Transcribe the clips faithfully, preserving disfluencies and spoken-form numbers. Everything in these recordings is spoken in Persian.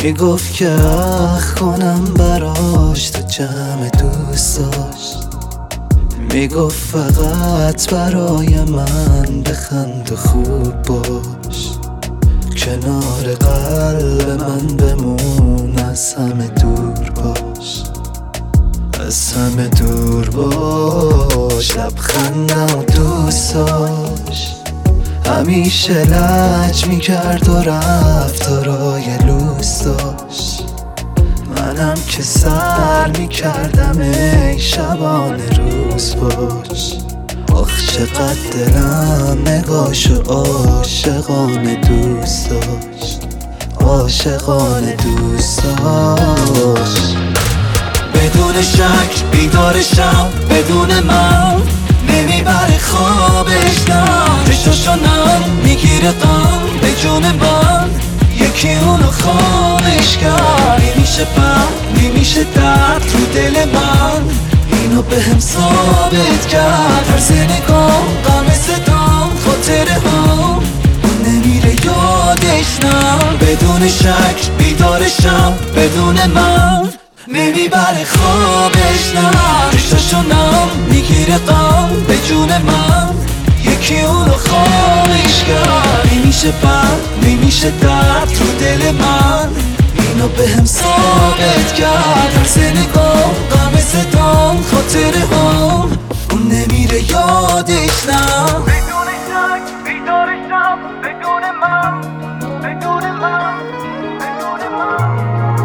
میگفت که اخ کنم براش تو جمع دوستاش، میگفت فقط برای من بخند و خوب باش، کنار قلب من بمون، از همه دور باش، از همه دور باش. لبخندم و دوستاش همیشه لج میکرد و رفتارای لوس داشت، منم که سر میکردم ای شبانه روز باش. آخ چقدر دلم نگاشو عاشقانه دوست داشت، عاشقانه دوست داشت. بدون شک بیدارشم، بدون من نمیبره خوابش، نه چشاشونم میگیره غم به جون من، یکی اونو خامش کرد. نمیشه بر نمیشه درد رو دل من، اینو به هم ثابت کرد. هر نگام غم صدام خاطره هم نمیره یادش، نه بدون شک بیدارشم، بدون من نمیبره خوابش، نه چشاشونم میگیره غم به جون من، یکی اونو خامش کرد. نمیشه بر نمیشه درد رو دل من، اینو به هم ثابت کرد. هر نگام غم صدام خاطره هم اون نمیره یادش، نه بدون شک بیدارشم، بدون من بدون من بدون من،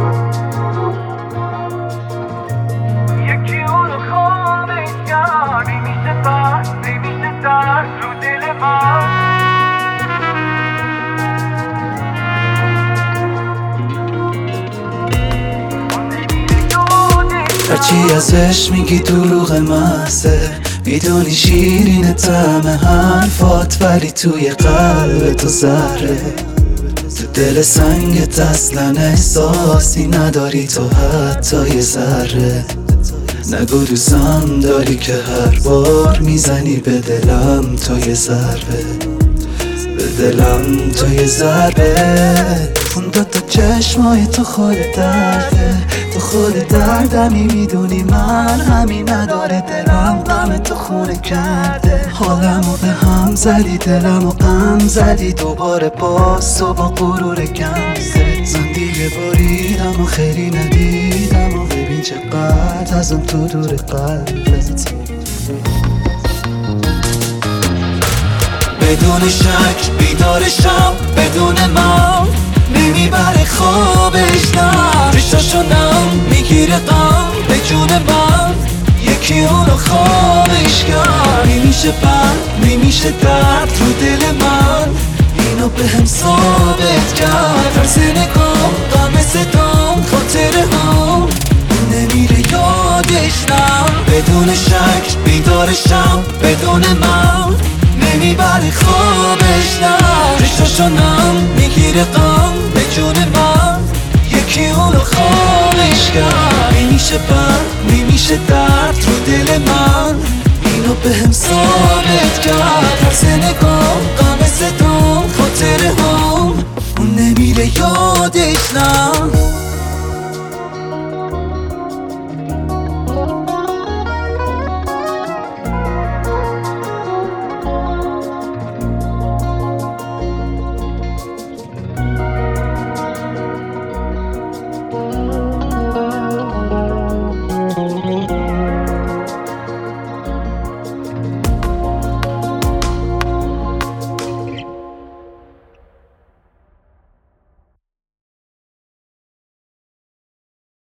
یکی اونو خامش کرد. نمیشه بر نمیشه درد رو دل من. هرچی ازش میگی دروغ محضه، میدونی شیرین طعم حرفات، ولی توی قلب تو زهره. تو دل سنگت اصلا احساسی نداری تو حتی یه ذره. نگو دوستم داری که هر بار میزنی به دلم تو یه ضربه، به دلم تو یه ضربه. اون دو تا چشمای تو خود درده، تو خود دردمی، میدونی من همین نداره دلم غم تو خونه کرده. حالمو به هم زدی، دلمو غم زدی، دوباره باز تو با غرور کم زد. من دیگه باریدم و خیلی ندیدم و ببین چقدر ازم تو دور قلبت. بدون شک بیدارشم، بدون من نمیبره خوابش، نه چشاشونم میگیره غم به جون من، یکی اونو خامش کرد. نمیشه بر نمیشه درد رو دل من، اینو به هم ثابت کرد. هر نگام غم صدام خاطره هم نمیره یادش، نه بدون شک بیدارشم، بدون من نمیبره خوابش، نه چشاشونم میگیره غم به جون من، یکی اونو خامش کرد. نمیشه بر نمیشه درد رو دل من، اینو به هم ثابت کرد. هر نگام غم صدام خاطره هم اون نمیره یادش، نه